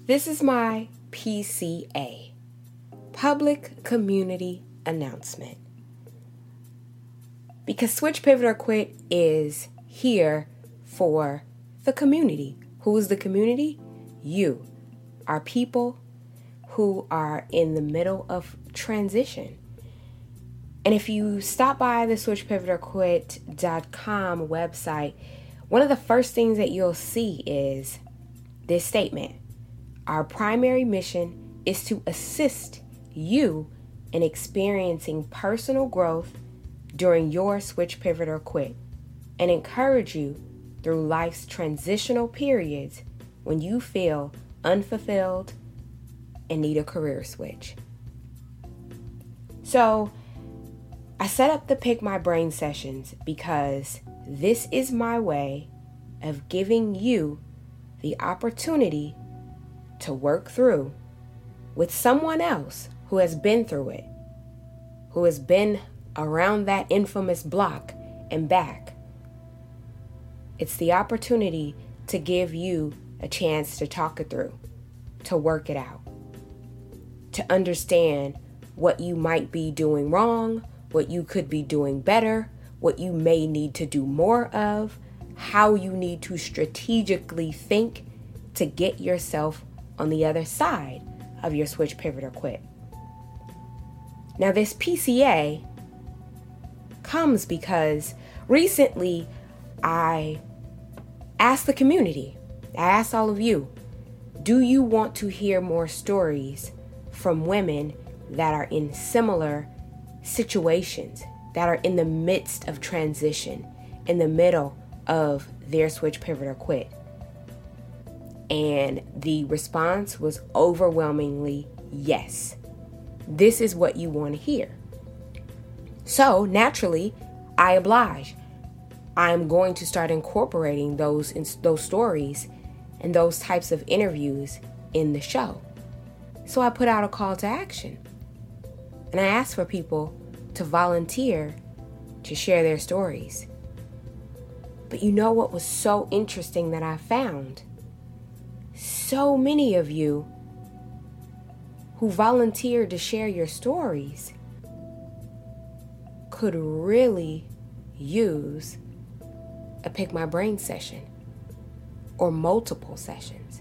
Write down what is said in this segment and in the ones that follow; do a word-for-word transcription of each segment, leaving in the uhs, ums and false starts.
This is my P C A, Public Community Announcement. Because Switch, Pivot, or Quit is here for the community. Who is the community? You, our people who are in the middle of transition. And if you stop by the switch pivot or quit dot com website, one of the first things that you'll see is this statement. Our primary mission is to assist you in experiencing personal growth during your switch, pivot, or quit, and encourage you through life's transitional periods when you feel unfulfilled and need a career switch. So I set up the Pick My Brain sessions because this is my way of giving you the opportunity to work through with someone else who has been through it, who has been around that infamous block and back. It's the opportunity to give you a chance to talk it through, to work it out, to understand what you might be doing wrong, what you could be doing better, what you may need to do more of, how you need to strategically think to get yourself on the other side of your switch, pivot, or quit. Now, this P C A comes because recently I asked the community, I asked all of you, do you want to hear more stories from women that are in similar situations, that are in the midst of transition, in the middle of their switch, pivot, or quit? And the response was overwhelmingly yes. This is what you want to hear. So naturally, I oblige. I'm going to start incorporating those those stories and those types of interviews in the show. So I put out a call to action. And I asked for people to volunteer to share their stories. But you know what was so interesting that I found? So many of you who volunteered to share your stories could really use a Pick My Brain session or multiple sessions.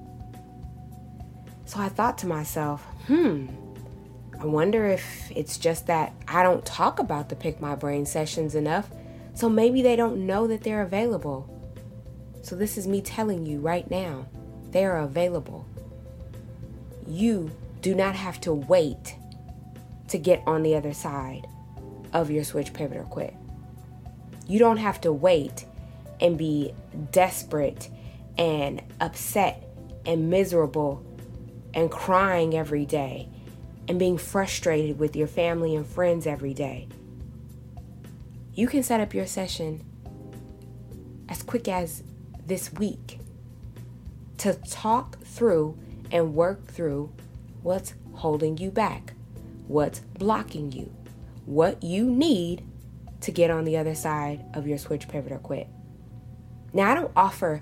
So I thought to myself, hmm, I wonder if it's just that I don't talk about the Pick My Brain sessions enough, so maybe they don't know that they're available. So this is me telling you right now, they are available. You do not have to wait to get on the other side of your switch, pivot, or quit. You don't have to wait and be desperate and upset and miserable and crying every day and being frustrated with your family and friends every day. You can set up your session as quick as this week to talk through and work through what's holding you back, what's blocking you, what you need to get on the other side of your switch, pivot, or quit. Now, I don't offer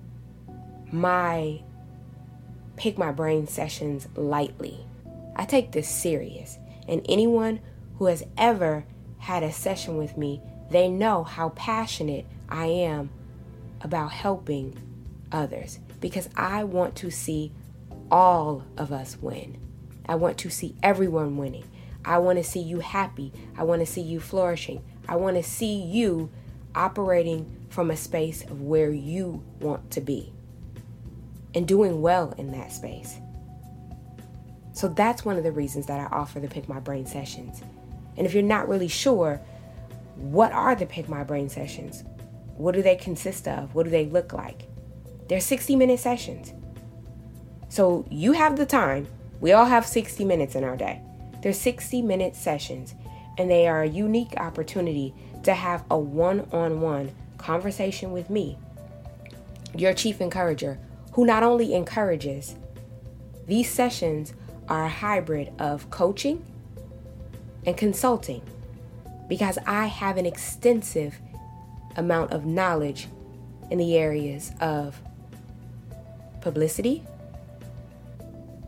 my Pick My Brain sessions lightly. I take this serious, and anyone who has ever had a session with me, they know how passionate I am about helping others, because I want to see all of us win. I want to see everyone winning. I want to see you happy. I want to see you flourishing. I want to see you operating from a space of where you want to be and doing well in that space. So that's one of the reasons that I offer the Pick My Brain sessions. And if you're not really sure, what are the Pick My Brain sessions? What do they consist of? What do they look like? They're sixty minute sessions. So you have the time. We all have sixty minutes in our day. They're sixty minute sessions, and they are a unique opportunity to have a one-on-one conversation with me, your chief encourager, who not only encourages. These sessions are a hybrid of coaching and consulting, because I have an extensive amount of knowledge in the areas of publicity,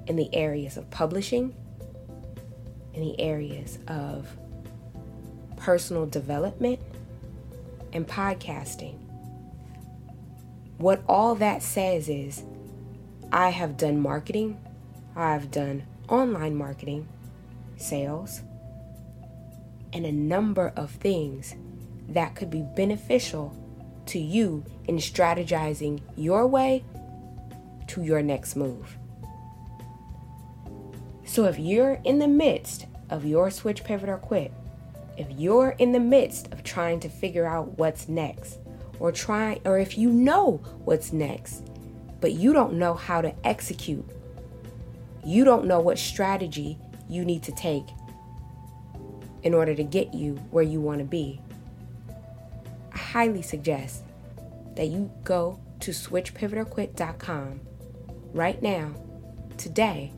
in the areas of publishing, in the areas of personal development, and podcasting. What all that says is, I have done marketing, I've done online marketing, sales, and a number of things that could be beneficial to you in strategizing your way to your next move. So if you're in the midst of your switch, pivot, or quit, if you're in the midst of trying to figure out what's next, or try, or if you know what's next, but you don't know how to execute, you don't know what strategy you need to take in order to get you where you want to be, I highly suggest that you go to switch pivot or quit dot com right now, today,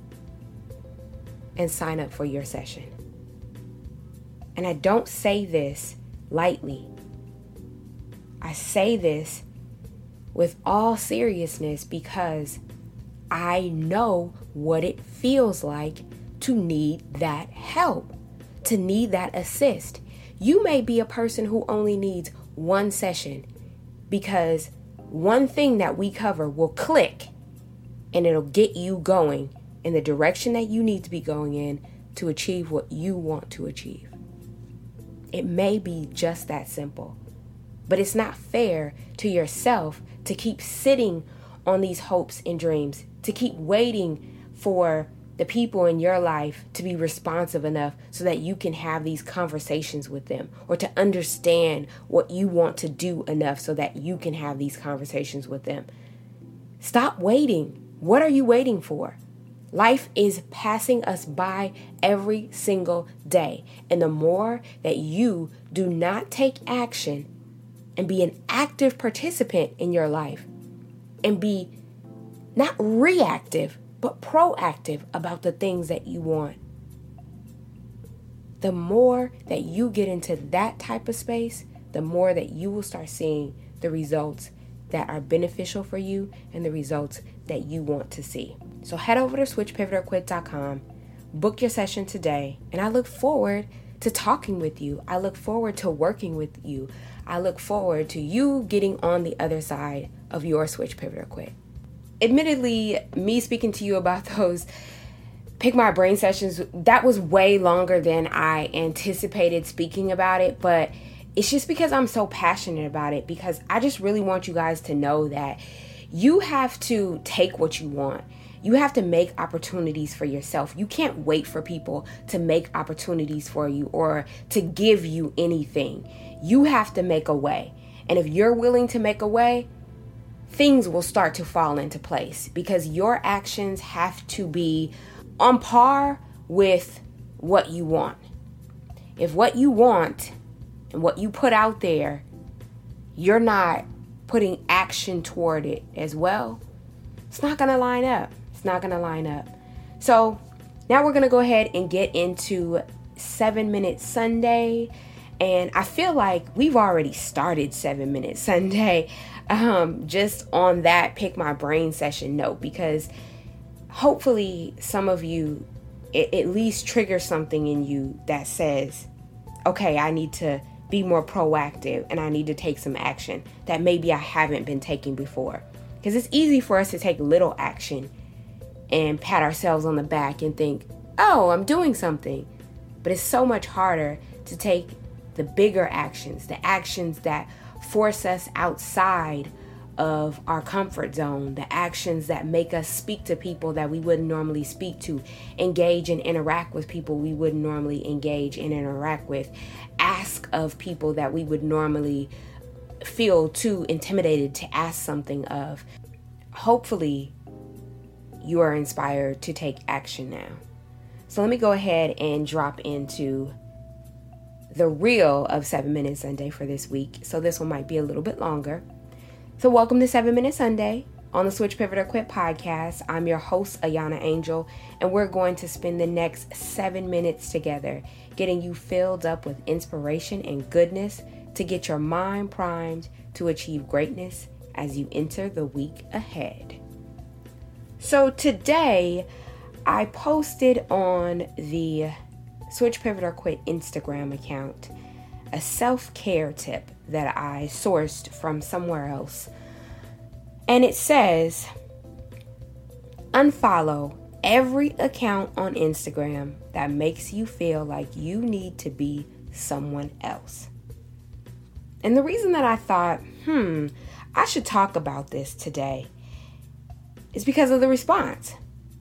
and sign up for your session. And I don't say this lightly. I say this with all seriousness because I know what it feels like to need that help, to need that assist. You may be a person who only needs one session because one thing that we cover will click and it'll get you going in the direction that you need to be going in to achieve what you want to achieve. It may be just that simple, but it's not fair to yourself to keep sitting on these hopes and dreams, to keep waiting for the people in your life to be responsive enough so that you can have these conversations with them, or to understand what you want to do enough so that you can have these conversations with them. Stop waiting. What are you waiting for? Life is passing us by every single day. And the more that you do not take action and be an active participant in your life, and be not reactive, but proactive about the things that you want, the more that you get into that type of space, the more that you will start seeing the results that are beneficial for you and the results that you want to see. So head over to switch pivot or quit dot com, book your session today, and I look forward to talking with you. I look forward to working with you. I look forward to you getting on the other side of your switch, pivot, or quit. Admittedly, me speaking to you about those Pick My Brain sessions, that was way longer than I anticipated speaking about it, but it's just because I'm so passionate about it, because I just really want you guys to know that you have to take what you want. You have to make opportunities for yourself. You can't wait for people to make opportunities for you or to give you anything. You have to make a way. And if you're willing to make a way, things will start to fall into place, because your actions have to be on par with what you want. If what you want and what you put out there, you're not putting action toward it as well, it's not going to line up. It's not going to line up. So now we're going to go ahead and get into seven minute Sunday. And I feel like we've already started seven minute Sunday um, just on that Pick My Brain session note, because hopefully some of you, it at least triggers something in you that says, okay, I need to be more proactive and I need to take some action that maybe I haven't been taking before. Because it's easy for us to take little action and pat ourselves on the back and think, oh, I'm doing something. But it's so much harder to take the bigger actions, the actions that force us outside of our comfort zone, the actions that make us speak to people that we wouldn't normally speak to, engage and interact with people we wouldn't normally engage and interact with, ask of people that we would normally feel too intimidated to ask something of. Hopefully, you are inspired to take action now. So let me go ahead and drop into the reel of seven Minute Sunday for this week. So this one might be a little bit longer. So welcome to seven Minute Sunday on the Switch, Pivot, or Quit podcast. I'm your host, Ayana Angel, and we're going to spend the next seven minutes together getting you filled up with inspiration and goodness to get your mind primed to achieve greatness as you enter the week ahead. So today, I posted on the Switch Pivot or Quit Instagram account a self-care tip that I sourced from somewhere else. And it says, unfollow every account on Instagram that makes you feel like you need to be someone else. And the reason that I thought, hmm, I should talk about this today is because of the response.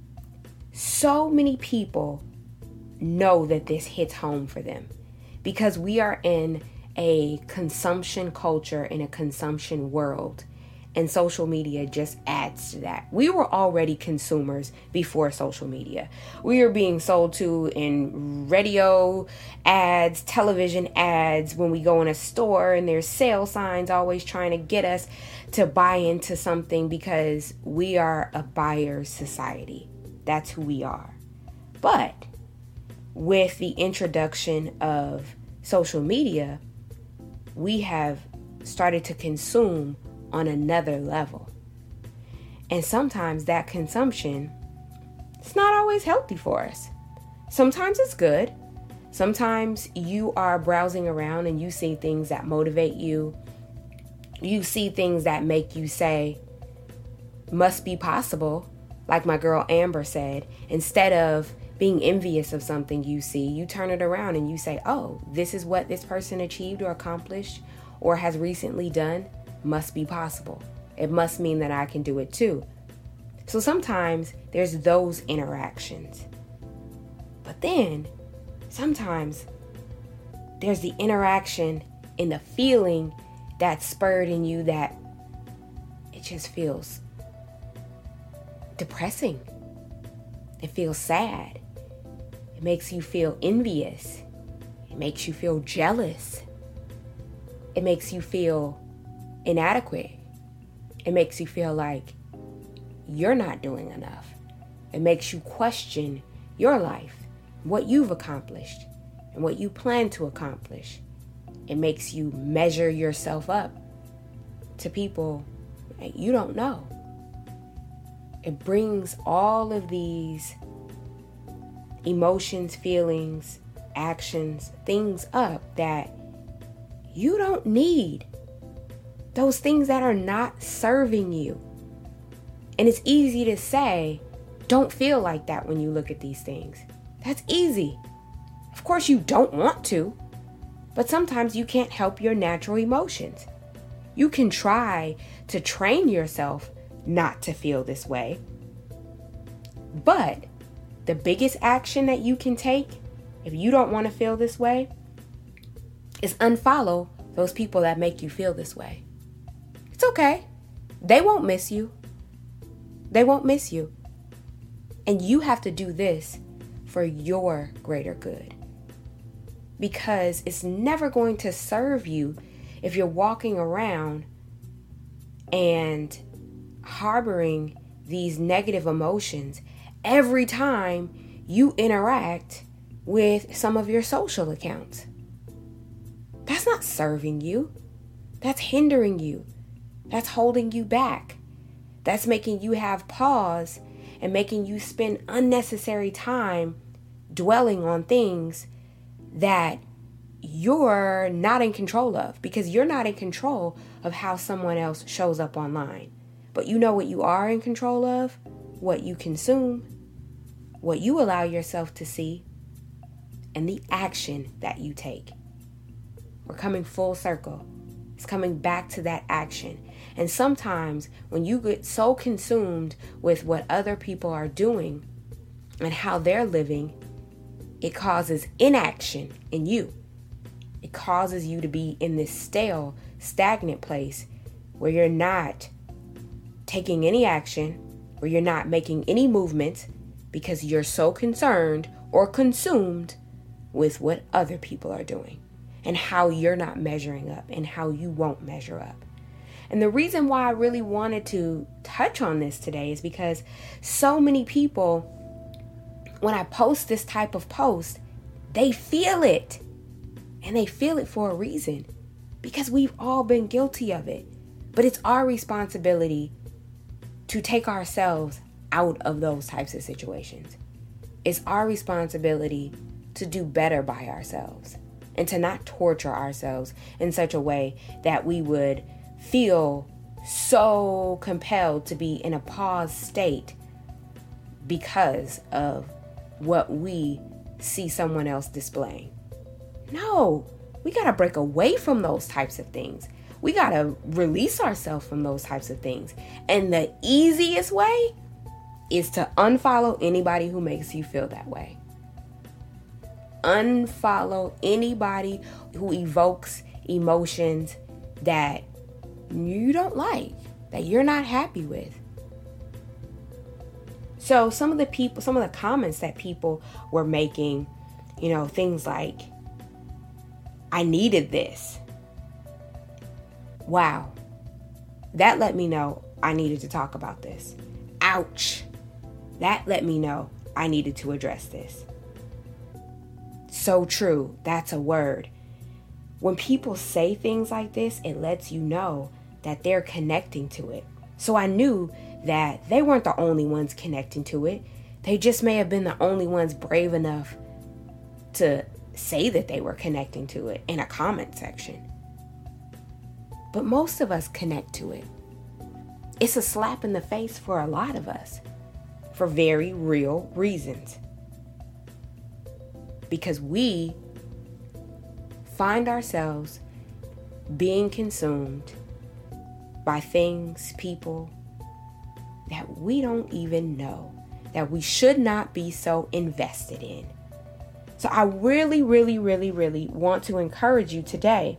So many people know that this hits home for them because we are in a consumption culture, in a consumption world. And social media just adds to that. We were already consumers before social media. We were being sold to in radio ads, television ads, when we go in a store and there's sale signs always trying to get us to buy into something because we are a buyer's society. That's who we are. But with the introduction of social media, we have started to consume on another level. And sometimes that consumption, it's not always healthy for us. Sometimes it's good. Sometimes you are browsing around and you see things that motivate you. You see things that make you say, must be possible. Like my girl Amber said, instead of being envious of something you see, you turn it around and you say, oh, this is what this person achieved or accomplished or has recently done. Must be possible. It must mean that I can do it too. So sometimes there's those interactions. But then sometimes there's the interaction in the feeling that's spurred in you that it just feels depressing. It feels sad. It makes you feel envious. It makes you feel jealous. It makes you feel inadequate. It makes you feel like you're not doing enough. It makes you question your life, what you've accomplished, and what you plan to accomplish. It makes you measure yourself up to people that you don't know. It brings all of these emotions, feelings, actions, things up that you don't need. Those things that are not serving you. And it's easy to say, don't feel like that when you look at these things. That's easy. Of course you don't want to, but sometimes you can't help your natural emotions. You can try to train yourself not to feel this way. But the biggest action that you can take if you don't want to feel this way is unfollow those people that make you feel this way. It's okay. They won't miss you. They won't miss you. And you have to do this for your greater good. Because it's never going to serve you if you're walking around and harboring these negative emotions every time you interact with some of your social accounts. That's not serving you. That's hindering you. That's holding you back. That's making you have pause and making you spend unnecessary time dwelling on things that you're not in control of, because you're not in control of how someone else shows up online. But you know what you are in control of? What you consume, what you allow yourself to see, and the action that you take. We're coming full circle. It's coming back to that action. And sometimes when you get so consumed with what other people are doing and how they're living, it causes inaction in you. It causes you to be in this stale, stagnant place where you're not taking any action, where you're not making any movement because you're so concerned or consumed with what other people are doing and how you're not measuring up and how you won't measure up. And the reason why I really wanted to touch on this today is because so many people, when I post this type of post, they feel it. And they feel it for a reason, because we've all been guilty of it. But it's our responsibility to take ourselves out of those types of situations. It's our responsibility to do better by ourselves and to not torture ourselves in such a way that we would feel so compelled to be in a paused state because of what we see someone else displaying. No, we got to break away from those types of things. We got to release ourselves from those types of things. And the easiest way is to unfollow anybody who makes you feel that way. Unfollow anybody who evokes emotions that you don't like, that you're not happy with. So some of the people, some of the comments that people were making, you know, things like, I needed this. Wow. That let me know I needed to talk about this. Ouch. That let me know I needed to address this. So true. That's a word. When people say things like this, it lets you know that they're connecting to it. So I knew that they weren't the only ones connecting to it. They just may have been the only ones brave enough to say that they were connecting to it in a comment section. But most of us connect to it. It's a slap in the face for a lot of us, for very real reasons. Because we find ourselves being consumed by things, people that we don't even know, that we should not be so invested in. So I really, really, really, really want to encourage you today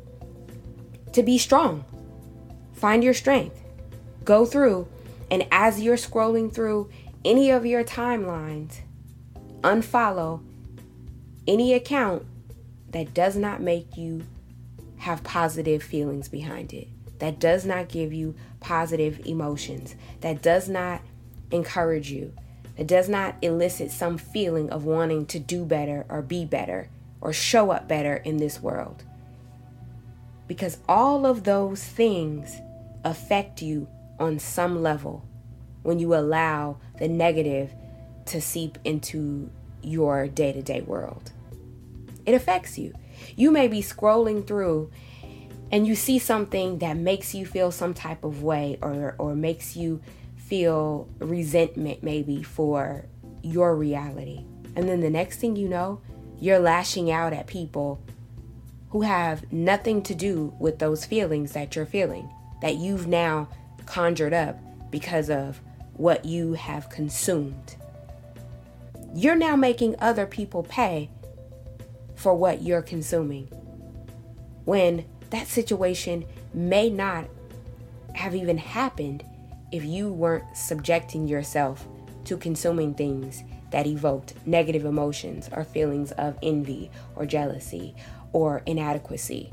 to be strong. Find your strength. Go through, and as you're scrolling through any of your timelines, unfollow any account that does not make you have positive feelings behind it, that does not give you positive emotions, that does not encourage you, that does not elicit some feeling of wanting to do better or be better or show up better in this world. Because all of those things affect you on some level when you allow the negative to seep into your day-to-day world. It affects you. You may be scrolling through and you see something that makes you feel some type of way, or, or makes you feel resentment maybe for your reality. And then the next thing you know, you're lashing out at people who have nothing to do with those feelings that you're feeling, that you've now conjured up because of what you have consumed. You're now making other people pay for what you're consuming, when that situation may not have even happened if you weren't subjecting yourself to consuming things that evoked negative emotions or feelings of envy or jealousy or inadequacy.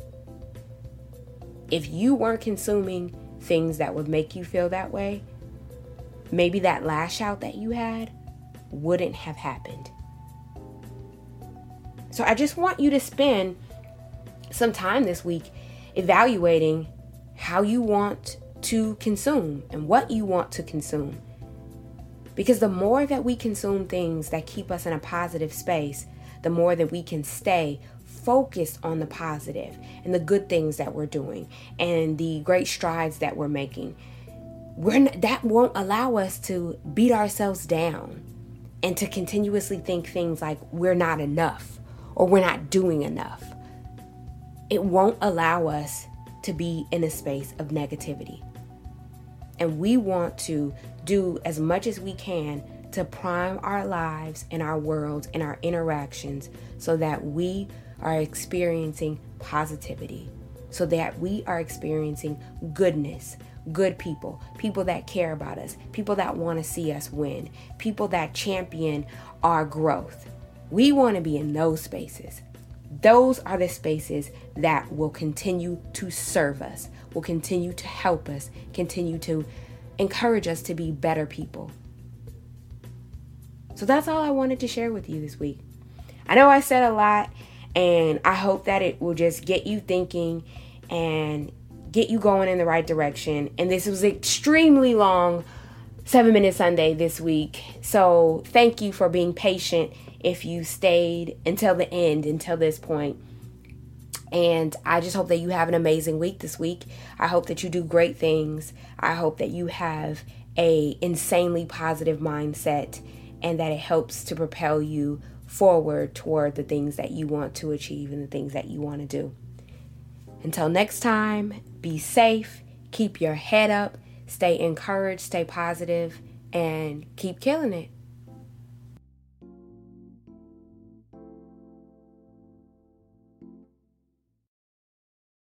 If you weren't consuming things that would make you feel that way, maybe that lash out that you had wouldn't have happened. So I just want you to spend some time this week evaluating how you want to consume and what you want to consume. Because the more that we consume things that keep us in a positive space, the more that we can stay focused on the positive and the good things that we're doing and the great strides that we're making. We're not, that won't allow us to beat ourselves down and to continuously think things like we're not enough or we're not doing enough. It won't allow us to be in a space of negativity. And we want to do as much as we can to prime our lives and our worlds and our interactions so that we are experiencing positivity, so that we are experiencing goodness, good people, people that care about us, people that want to see us win, people that champion our growth. We want to be in those spaces. Those are the spaces that will continue to serve us, will continue to help us, continue to encourage us to be better people. So that's all I wanted to share with you this week. I know I said a lot, and I hope that it will just get you thinking and get you going in the right direction. And this was extremely long Seven Minute Sunday this week. So thank you for being patient if you stayed until the end, until this point. And I just hope that you have an amazing week this week. I hope that you do great things. I hope that you have a insanely positive mindset and that it helps to propel you forward toward the things that you want to achieve and the things that you want to do. Until next time, be safe, keep your head up, stay encouraged, stay positive, and keep killing it.